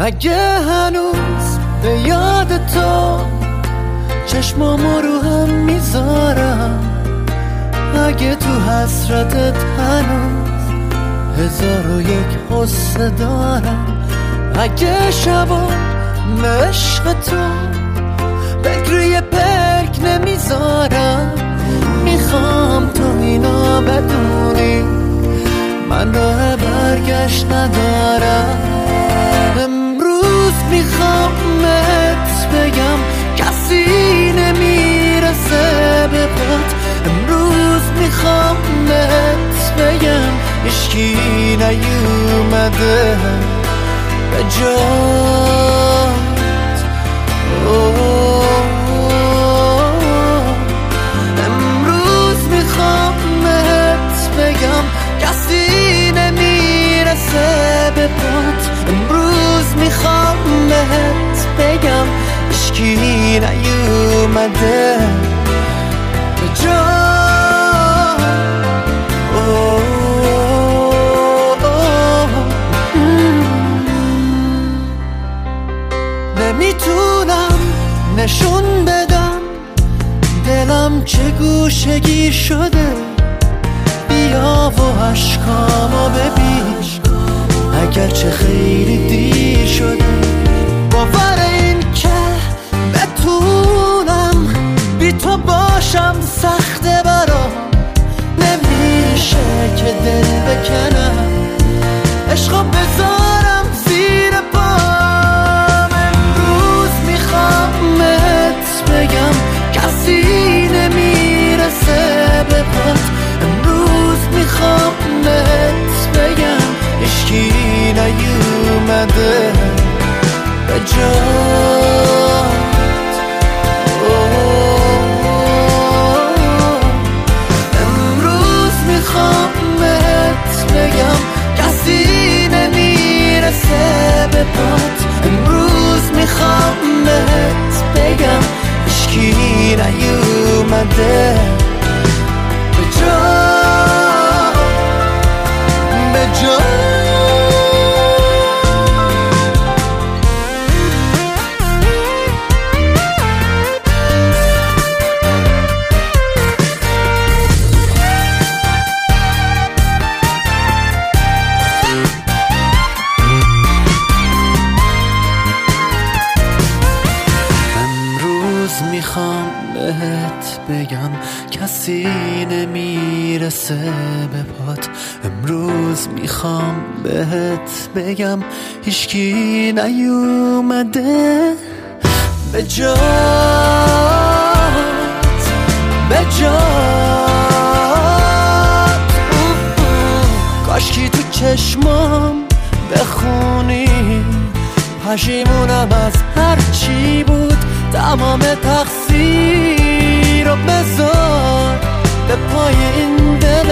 اگه هنوز به یاد تو چشمامو رو هم میذارم، اگه تو حسرتت هنوز 1001 قصه دارم، اگه شبا عشق تو بگروی پلک نمیذارم، میخوام تو اینا بدونی من راه برگشت ندارم. امروز میخوام بهت بگم کسی نمیرسه به پات، امروز میخوام بهت بگم هیچکی نیومده به جات. امروز میخوام بهت بگم کسی نمیرسه به پات، امروز میخوام بهت بگم هیچکی نیومده به جات. نمیتونم نشون بدم دلم چه گوشگیر شده، بیا و عشقامو ببین اگرچه خیلی دیر شده. باور این که بتونم بی تو باشم سخته برام، نمیشه که دل بکنم عشقا بذارم زیر پام. امروز میخوام بهت بگم کسی نمیرسه به پات، امروز میخوام بهت بگم هیچکی نیومده به جات. امروز میخوام بهت بگم کسی نمیرسه به پات، امروز میخوام بهت بگم هیچکی نیومده به جات، به جات. میخوام بهت بگم کسی نمیرسه به پات، امروز میخوام بهت بگم هیچکی نیومده به جات، به جات. کاشکی تو چشمام بخونی پشیمونم از هر چی بود، تمام تقصیر رو بذار به پای این دل